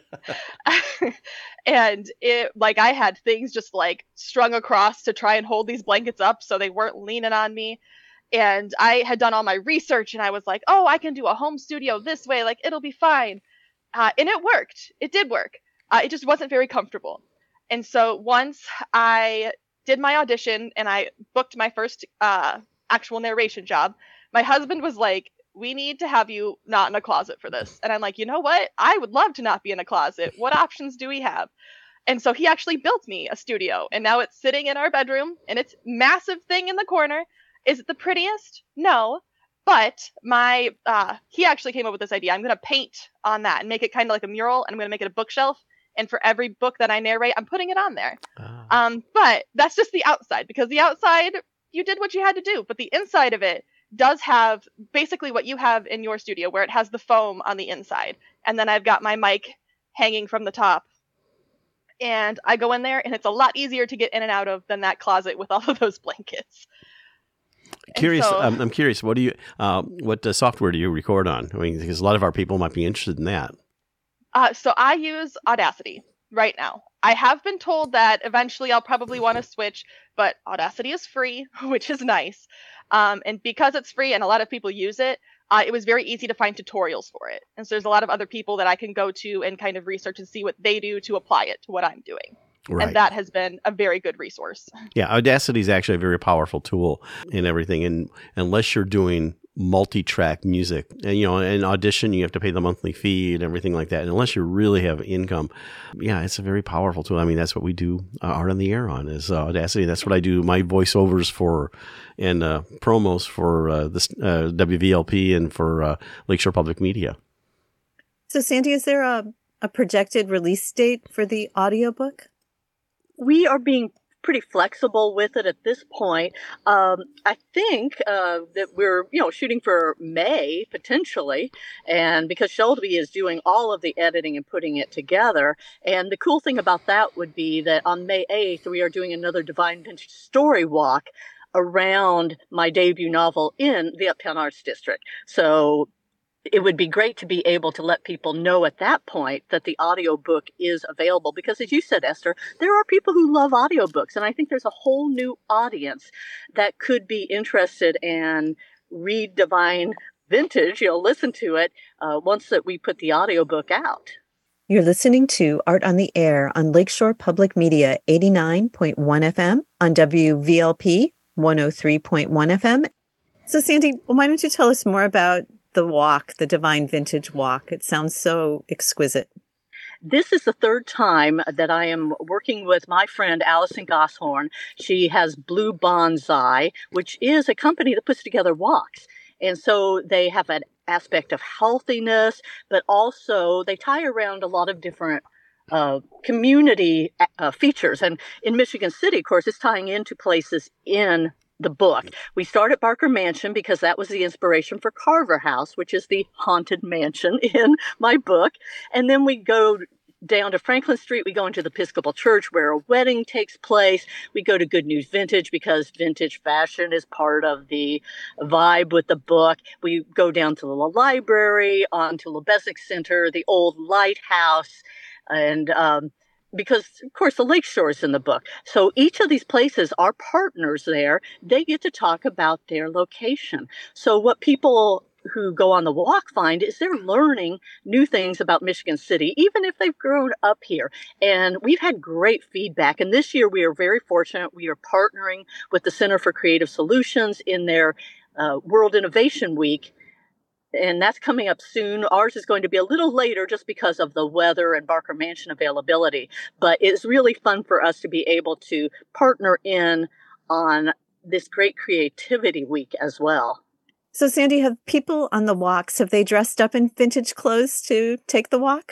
And it, like, I had things just like strung across to try and hold these blankets up so they weren't leaning on me. And I had done all my research and I was like, oh, I can do a home studio this way. Like, it'll be fine. Uh, and it worked. It did work. Uh, it just wasn't very comfortable. And so once I did my audition and I booked my first uh, actual narration job, my husband was like, we need to have you not in a closet for this. And I'm like, you know what? I would love to not be in a closet. What options do we have? And so he actually built me a studio. And now it's sitting in our bedroom and it's massive thing in the corner. Is it the prettiest? No. But my uh, he actually came up with this idea. I'm going to paint on that and make it kind of like a mural. And I'm going to make it a bookshelf. And for every book that I narrate, I'm putting it on there. Oh. Um, but that's just the outside, because the outside, you did what you had to do. But the inside of it does have basically what you have in your studio, where it has the foam on the inside. And then I've got my mic hanging from the top. And I go in there, and it's a lot easier to get in and out of than that closet with all of those blankets. Curious, so, um, I'm curious. What do you, uh, what uh, software do you record on? I mean, because a lot of our people might be interested in that. Uh, so I use Audacity right now. I have been told that eventually I'll probably want to switch, but Audacity is free, which is nice. Um, and because it's free and a lot of people use it, uh, it was very easy to find tutorials for it. And so there's a lot of other people that I can go to and kind of research and see what they do to apply it to what I'm doing. Right. And that has been a very good resource. Yeah, Audacity is actually a very powerful tool in everything. And unless you're doing multi-track music, and you know, in Audition, you have to pay the monthly fee and everything like that. And unless you really have income, yeah, it's a very powerful tool. I mean, that's what we do uh, Art on the Air on is uh, Audacity. That's what I do my voiceovers for and uh, promos for uh, this uh, W V L P and for uh, Lakeshore Public Media. So, Sandy, is there a, a projected release date for the audiobook? We are being pretty flexible with it at this point. Um, I think uh, that we're, you know, shooting for May potentially, and because Shelby is doing all of the editing and putting it together. And the cool thing about that would be that on May eighth, we are doing another Divine Vintage Story Walk around my debut novel in the Uptown Arts District. So it would be great to be able to let people know at that point that the audiobook is available. Because as you said, Esther, there are people who love audiobooks. And I think there's a whole new audience that could be interested and read Divine Vintage, you know, listen to it uh, once that we put the audiobook out. You're listening to Art on the Air on Lakeshore Public Media eighty-nine point one F M, on W V L P one oh three point one F M. So Sandy, why don't you tell us more about the walk, the Divine Vintage Walk? It sounds so exquisite. This is the third time that I am working with my friend Allison Gosshorn. She has Blue Bonsai, which is a company that puts together walks. And so they have an aspect of healthiness, but also they tie around a lot of different uh, community uh, features. And in Michigan City, of course, it's tying into places in the book. We start at Barker Mansion because that was the inspiration for Carver House, which is the haunted mansion in my book. And then we go down to Franklin Street. We go into the Episcopal Church where a wedding takes place. We go to Good News Vintage because vintage fashion is part of the vibe with the book. We go down to the library, on to Lebezic Center, the old lighthouse, and um, because, of course, the Lakeshore is in the book. So each of these places are partners there. They get to talk about their location. So what people who go on the walk find is they're learning new things about Michigan City, even if they've grown up here. And we've had great feedback. And this year we are very fortunate. We are partnering with the Center for Creative Solutions in their uh, World Innovation Week. And that's coming up soon. Ours is going to be a little later just because of the weather and Barker Mansion availability. But it's really fun for us to be able to partner in on this great creativity week as well. So, Sandy, have people on the walks, have they dressed up in vintage clothes to take the walk?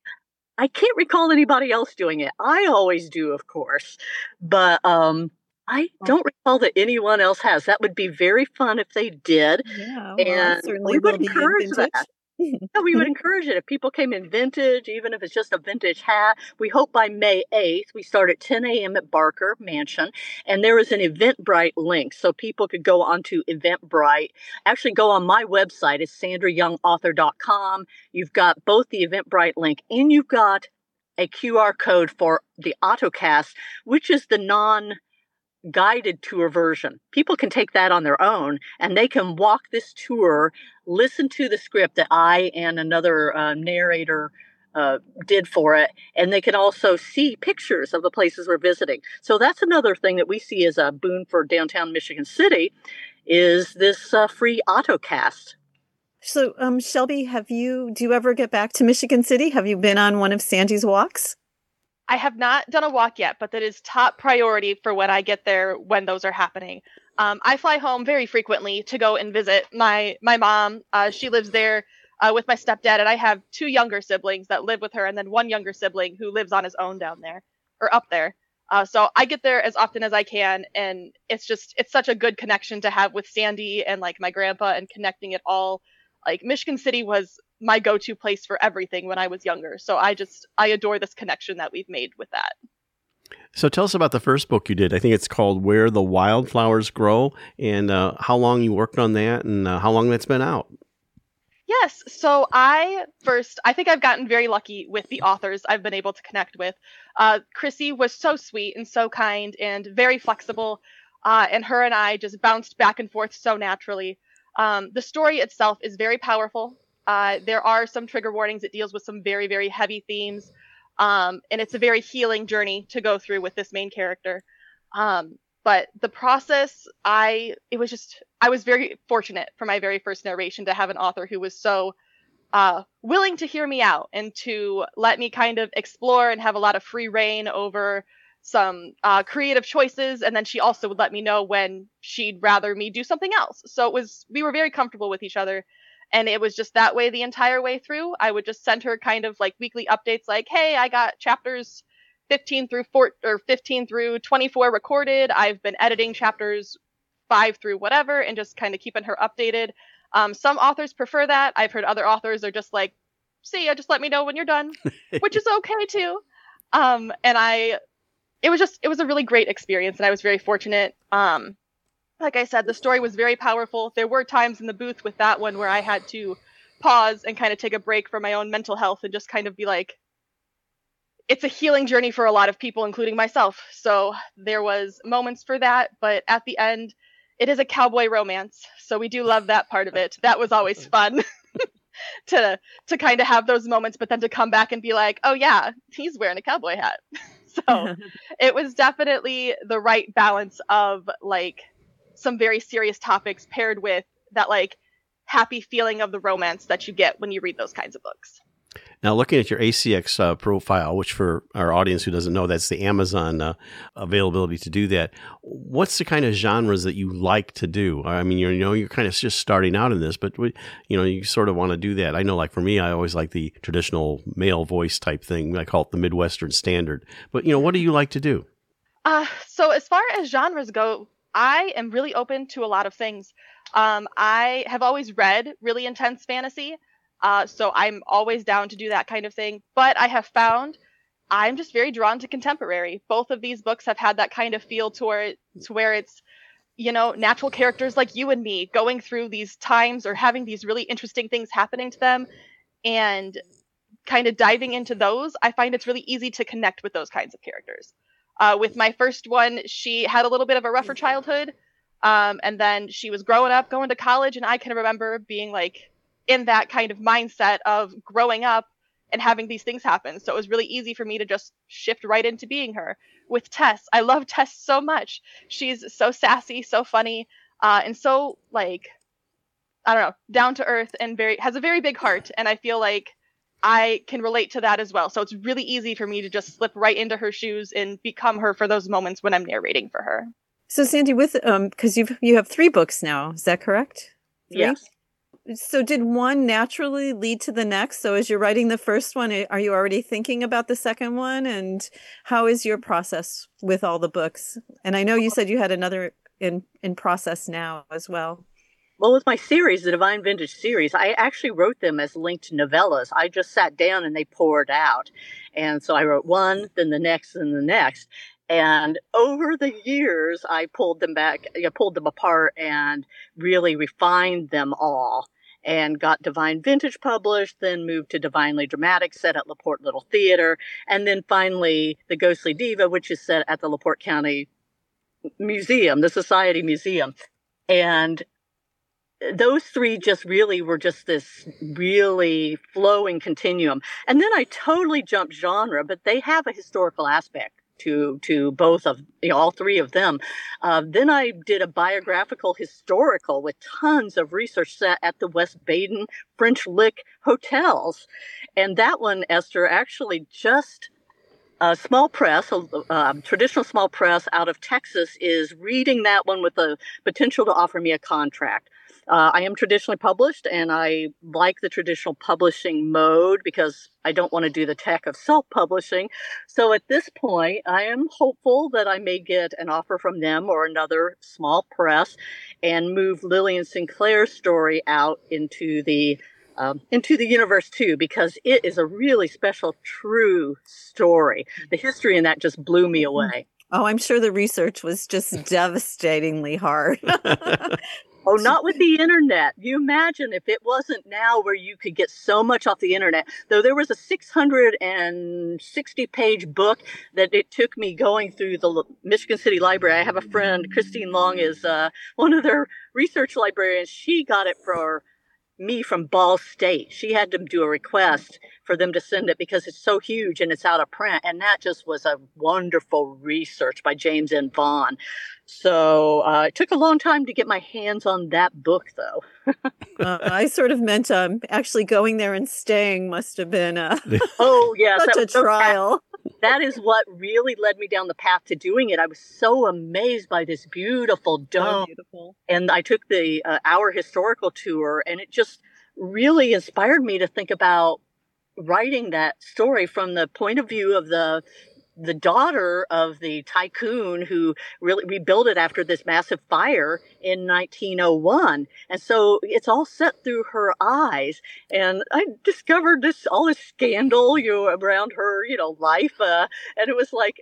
I can't recall anybody else doing it. I always do, of course, but um, I don't recall that anyone else has. That would be very fun if they did. Yeah, well, and certainly we would will be in encourage vintage. that. Yeah, we would encourage it if people came in vintage, even if it's just a vintage hat. We hope by May eighth, we start at ten a.m. at Barker Mansion, and there is an Eventbrite link, so people could go onto Eventbrite. Actually, go on my website. It's sandra young author dot com. You've got both the Eventbrite link, and you've got a Q R code for the AutoCast, which is the non guided tour version. People can take that on their own and they can walk this tour, listen to the script that I and another uh, narrator uh, did for it, and they can also see pictures of the places we're visiting. So that's another thing that we see as a boon for downtown Michigan City is this uh, free AutoCast. So, um, Shelby, have you, do you ever get back to Michigan City? Have you been on one of Sandy's walks? I have not done a walk yet, but that is top priority for when I get there, when those are happening. Um, I fly home very frequently to go and visit my my mom. Uh, she lives there uh, with my stepdad, and I have two younger siblings that live with her, and then one younger sibling who lives on his own down there, or up there. Uh, so I get there as often as I can, and it's just, it's such a good connection to have with Sandy and like my grandpa and connecting it all. Like Michigan City was my go-to place for everything when I was younger. So I just, I adore this connection that we've made with that. So tell us about the first book you did. I think it's called Where the Wildflowers Grow, and uh, how long you worked on that and uh, how long that's been out. Yes. So I first, I think I've gotten very lucky with the authors I've been able to connect with. Uh, Chrissy was so sweet and so kind and very flexible. Uh, and her and I just bounced back and forth so naturally. Um, the story itself is very powerful. Uh, there are some trigger warnings. It deals with some very, very heavy themes. Um, and it's a very healing journey to go through with this main character. Um, but the process, I, it was just, I was very fortunate for my very first narration to have an author who was so uh, willing to hear me out and to let me kind of explore and have a lot of free reign over some uh, creative choices. And then she also would let me know when she'd rather me do something else. So it was, we were very comfortable with each other. And it was just that way the entire way through. I would just send her kind of like weekly updates like, hey, I got chapters fifteen through four or fifteen through twenty-four recorded. I've been editing chapters five through whatever and just kind of keeping her updated. Um, some authors prefer that. I've heard other authors are just like, see ya, just let me know when you're done, which is okay too. Um, and I, it was just, it was a really great experience and I was very fortunate. Um, Like I said, the story was very powerful. There were times in the booth with that one where I had to pause and kind of take a break for my own mental health and just kind of be like, it's a healing journey for a lot of people, including myself. So there was moments for that, but at the end, it is a cowboy romance. So we do love that part of it. That was always fun to to kind of have those moments, but then to come back and be like, oh yeah, he's wearing a cowboy hat. So it was definitely the right balance of like some very serious topics paired with that like happy feeling of the romance that you get when you read those kinds of books. Now, looking at your A C X uh, profile, which for our audience who doesn't know, that's the Amazon uh, availability to do that. What's the kind of genres that you like to do? I mean, you're, you know, you're kind of just starting out in this, but you know, you sort of want to do that. I know, like for me, I always like the traditional male voice type thing. I call it the Midwestern standard. But you know, what do you like to do? Uh, so as far as genres go, I am really open to a lot of things. Um, I have always read really intense fantasy. Uh, so I'm always down to do that kind of thing. But I have found I'm just very drawn to contemporary. Both of these books have had that kind of feel to where, to where it's, you know, natural characters like you and me going through these times or having these really interesting things happening to them and kind of diving into those. I find it's really easy to connect with those kinds of characters. Uh, with my first one, she had a little bit of a rougher childhood. Um, and then she was growing up, going to college. And I can remember being like, in that kind of mindset of growing up and having these things happen. So it was really easy for me to just shift right into being her. With Tess, I love Tess so much. She's so sassy, so funny, uh, and so like, I don't know, down to earth and very, has a very big heart. And I feel like I can relate to that as well. So it's really easy for me to just slip right into her shoes and become her for those moments when I'm narrating for her. So Sandy, with, um, cause you've, you have three books now, is that correct? Three? Yes. So did one naturally lead to the next? So as you're writing the first one, are you already thinking about the second one? And how is your process with all the books? And I know you said you had another in, in process now as well. Well, with my series, the Divine Vintage series, I actually wrote them as linked novellas. I just sat down and they poured out. And so I wrote one, then the next, and the next. And over the years, I pulled them back, I pulled them apart and really refined them all. And got Divine Vintage published, then moved to Divinely Dramatic, set at LaPorte Little Theater, and then finally The Ghostly Diva, which is set at the LaPorte County Museum, the Society Museum. And those three just really were just this really flowing continuum. And then I totally jumped genre, but they have a historical aspect to to both of, you know, all three of them. Uh, then I did a biographical historical with tons of research set at the West Baden French Lick hotels. And that one, Esther, actually just a small press, a uh, traditional small press out of Texas is reading that one with the potential to offer me a contract. Uh, I am traditionally published, and I like the traditional publishing mode because I don't want to do the tech of self-publishing. So at this point, I am hopeful that I may get an offer from them or another small press and move Lillian Sinclair's story out into the um, into the universe too, because it is a really special, true story. The history in that just blew me away. Oh, I'm sure the research was just devastatingly hard. Oh, not with the internet. You imagine if it wasn't now where you could get so much off the internet. Though there was a six hundred sixty page book that it took me going through the Michigan City Library. I have a friend, Christine Long, is uh, one of their research librarians. She got it for me from Ball State. She had to do a request for them to send it because it's so huge and it's out of print. And that just was a wonderful research by James N. Vaughn. So uh, it took a long time to get my hands on that book, though. uh, I sort of meant um, actually going there and staying must have been a, oh, yes, such a trial. That, that is what really led me down the path to doing it. I was so amazed by this beautiful dome. So beautiful. And I took the uh, Our Historical Tour, and it just really inspired me to think about writing that story from the point of view of the the daughter of the tycoon who really rebuilt it after this massive fire in nineteen oh one. And so it's all set through her eyes. And I discovered this, all this scandal, you know, around her, you know, life. Uh, and it was like,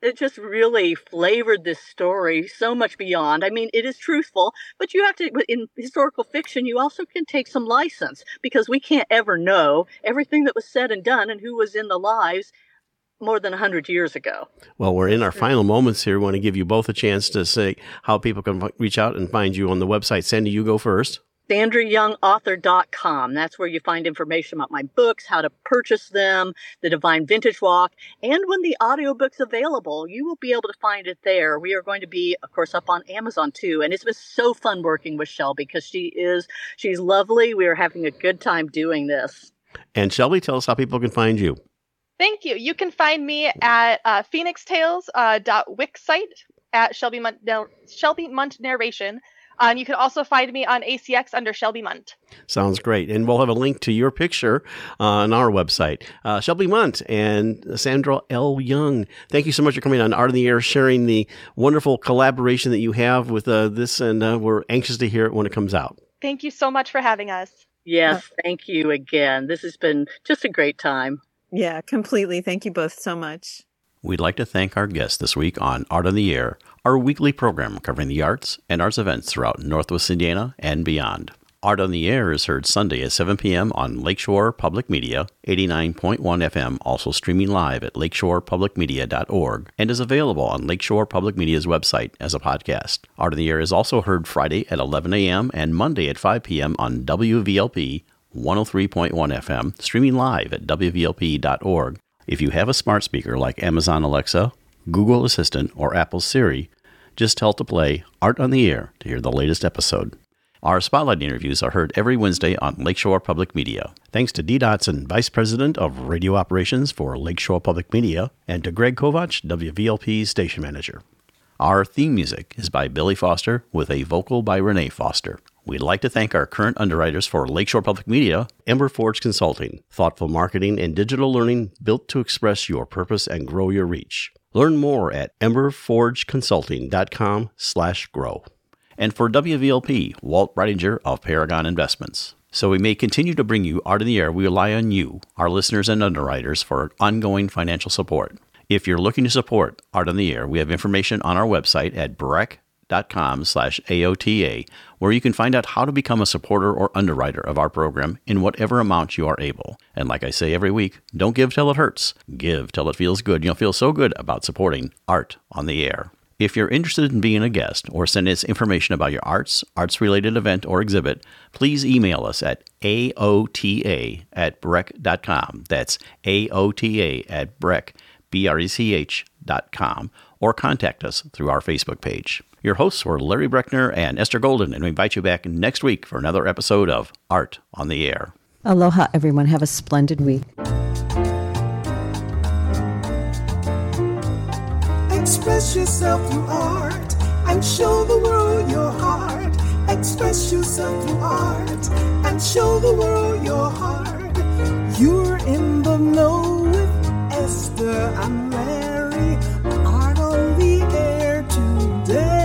it just really flavored this story so much beyond. I mean, it is truthful, but you have to, in historical fiction, you also can take some license because we can't ever know everything that was said and done and who was in the lives more than one hundred years ago. Well, we're in our final moments here. We want to give you both a chance to say how people can reach out and find you on the website. Sandy, you go first. Sandra Young Author dot com. That's where you find information about my books, how to purchase them, the Divine Vintage Walk, and when the audiobook's available, you will be able to find it there. We are going to be, of course, up on Amazon too, and it's been so fun working with Shelby because she is, she's lovely. We are having a good time doing this. And Shelby, tell us how people can find you. Thank you. You can find me at uh, phoenix tales dot wix site at Shelby Munt, Shelby Munt Narration. Uh, and you can also find me on A C X under Shelby Munt. Sounds great. And we'll have a link to your picture uh, on our website. Uh, Shelby Munt and Sandra L. Young, thank you so much for coming on Art on the Air, sharing the wonderful collaboration that you have with uh, this, and uh, we're anxious to hear it when it comes out. Thank you so much for having us. Yes, thank you again. This has been just a great time. Yeah, completely. Thank you both so much. We'd like to thank our guests this week on Art on the Air, our weekly program covering the arts and arts events throughout Northwest Indiana and beyond. Art on the Air is heard Sunday at seven p.m. on Lakeshore Public Media, eighty-nine point one F M, also streaming live at lakeshore public media dot org, and is available on Lakeshore Public Media's website as a podcast. Art on the Air is also heard Friday at eleven a.m. and Monday at five p.m. on W V L P one oh three point one F M, streaming live at w v l p dot org. If you have a smart speaker like Amazon Alexa, Google Assistant, or Apple Siri, just tell to play Art on the Air to hear the latest episode. Our Spotlight interviews are heard every Wednesday on Lakeshore Public Media. Thanks to Dee Dotson, Vice President of Radio Operations for Lakeshore Public Media, and to Greg Kovach, W V L P's Station Manager. Our theme music is by Billy Foster with a vocal by Renee Foster. We'd like to thank our current underwriters for Lakeshore Public Media, Ember Forge Consulting, thoughtful marketing and digital learning built to express your purpose and grow your reach. Learn more at ember forge consulting dot com slash grow. And for W V L P, Walt Breidinger of Paragon Investments. So we may continue to bring you Art in the Air, we rely on you, our listeners and underwriters, for ongoing financial support. If you're looking to support Art on the Air, we have information on our website at breck dot com slash A O T A, where you can find out how to become a supporter or underwriter of our program in whatever amount you are able. And like I say every week, don't give till it hurts. Give till it feels good. You'll feel so good about supporting Art on the Air. If you're interested in being a guest or send us information about your arts, arts-related event, or exhibit, please email us at A O T A at breck dot com. That's A O T A at breck, B R E C H dot com, or contact us through our Facebook page. Your hosts were Larry Breckner and Esther Golden, and we invite you back next week for another episode of Art on the Air. Aloha, everyone. Have a splendid week. Express yourself through art and show the world your heart. Express yourself through art and show the world your heart. You're in the know with Esther and Larry. Art on the Air today.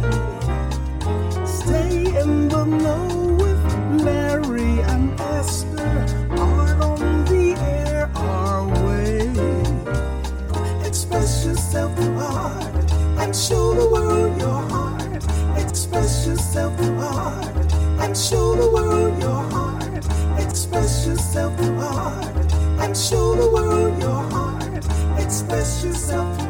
Stay in the know with Larry and Esther. Art on the Air our way. Express yourself through art and show the world your heart. Express yourself through art and show the world your heart. Express yourself through art and show the world your heart. Express yourself through